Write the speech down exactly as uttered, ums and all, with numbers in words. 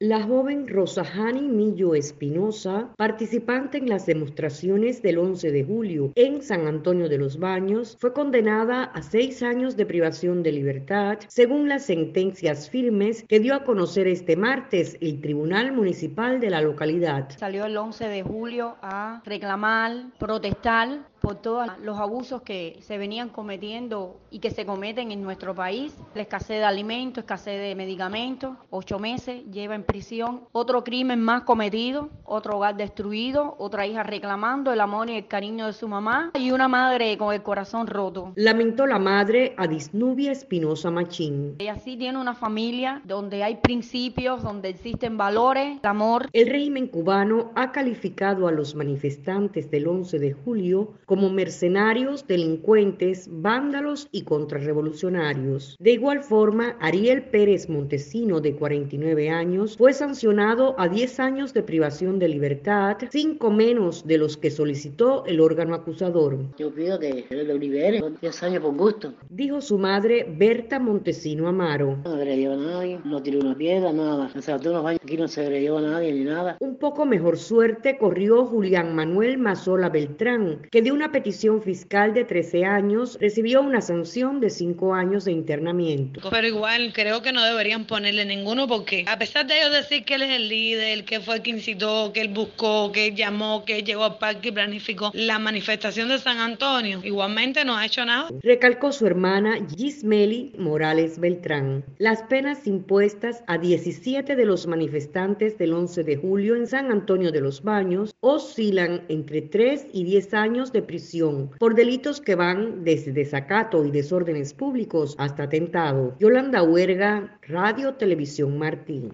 La joven Rosahani Millo Espinosa, participante en las demostraciones del once de julio en San Antonio de los Baños, fue condenada a seis años de privación de libertad, según las sentencias firmes que dio a conocer este martes el Tribunal Municipal de la localidad. Salió el once de julio a reclamar, protestar por todos los abusos que se venían cometiendo y que se cometen en nuestro país. La escasez de alimentos, escasez de medicamentos, ocho meses lleva en prisión, otro crimen más cometido, otro hogar destruido, otra hija reclamando el amor y el cariño de su mamá y una madre con el corazón roto. Lamentó la madre Adisnubia Espinosa Machín. Ella sí tiene una familia donde hay principios, donde existen valores, el amor. El régimen cubano ha calificado a los manifestantes del once de julio como mercenarios, delincuentes, vándalos y contrarrevolucionarios. De igual forma, Ariel Pérez Montesino, de cuarenta y nueve años, fue sancionado a diez años de privación de libertad, cinco menos de los que solicitó el órgano acusador. Yo pido que lo libere, diez años por gusto. Dijo su madre Berta Montesino Amaro. No agredió a nadie, no tiró una piedra, nada. Hace unos años aquí no se agredió a nadie ni nada. Un poco mejor suerte corrió Julián Manuel Mazola Beltrán, que de una petición fiscal de trece años recibió una sanción de cinco años de internamiento. Pero igual creo que no deberían ponerle ninguno porque a pesar de ellos decir que él es el líder, que fue el que incitó, que él buscó, que él llamó, que él llegó al parque y planificó la manifestación de San Antonio, igualmente no ha hecho nada. Recalcó su hermana Gismeli Morales Beltrán. Las penas impuestas a diecisiete de los manifestantes del once de julio en San Antonio de los Baños oscilan entre tres y diez años de prisión por delitos que van desde desacato y desórdenes públicos hasta atentado. Yolanda Huerga, Radio Televisión Martín.